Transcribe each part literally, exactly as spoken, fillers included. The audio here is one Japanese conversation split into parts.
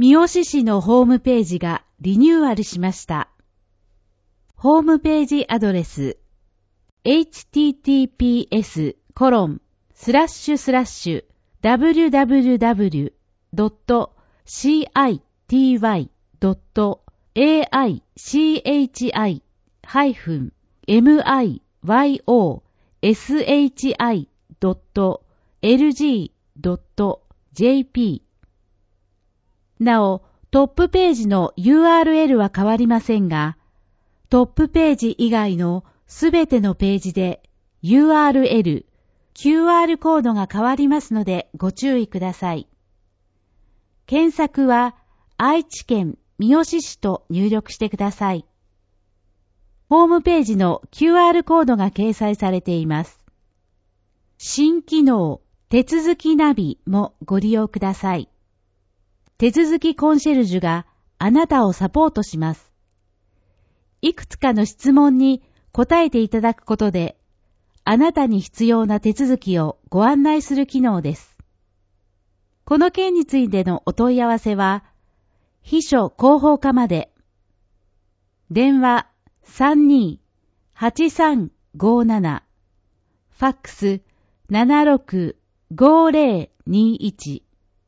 三好市のホームページがリニューアルしました。ホームページアドレス エイチティーティーピーエスコロンスラッシュスラッシュダブリュダブリュダブリュドットシーアイティーワイドットエーアイシーエイチアイハイフンエムアイワイオーエスエイチアイドットエルジードットジェーピー。なお、トップページの ユーアールエル は変わりませんが、トップページ以外のすべてのページで ユーアールエル、キューアール コードが変わりますのでご注意ください。検索は愛知県三好市と入力してください。ホームページの キューアール コードが掲載されています。新機能、手続きナビもご利用ください。手続きコンシェルジュがあなたをサポートします。いくつかの質問に答えていただくことで、あなたに必要な手続きをご案内する機能です。この件についてのお問い合わせは、秘書広報課まで。電話 さんにーはちさんごーなな、ファックス ななろくごーぜろにーいち。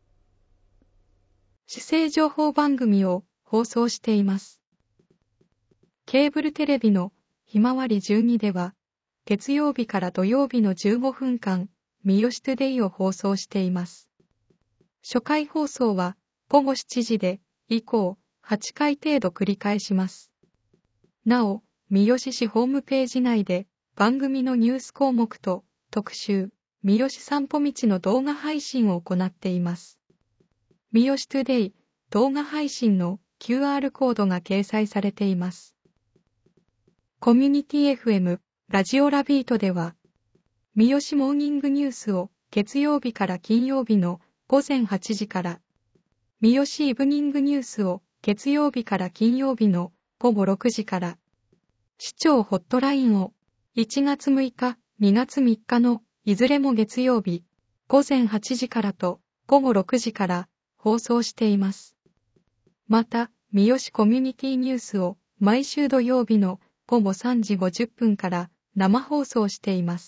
市政情報番組を放送しています。ケーブルテレビのひまわりじゅうにでは、月曜日から土曜日のじゅうごふんかん、三好トゥデイを放送しています。初回放送はごごしちじで、以降はちかい程度繰り返します。なお、三好市ホームページ内で番組のニュース項目と特集、三好散歩道の動画配信を行っています。三好トゥデイ動画配信の キューアール コードが掲載されています。コミュニティ エフエム、ラジオラビートでは、三好モーニングニュースを月曜日から金曜日のごぜんはちじから、三好イブニングニュースを月曜日から金曜日のごごろくじから、市長ホットラインをいちがつむいか、にがつみっかのいずれも月曜日ごぜんはちじからとごごろくじから放送しています。また、三好コミュニティニュースを毎週土曜日のごごさんじごじゅっぷんから生放送しています。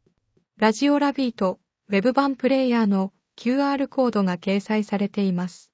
ラジオラビート、ウェブ版プレイヤーの キューアール コードが掲載されています。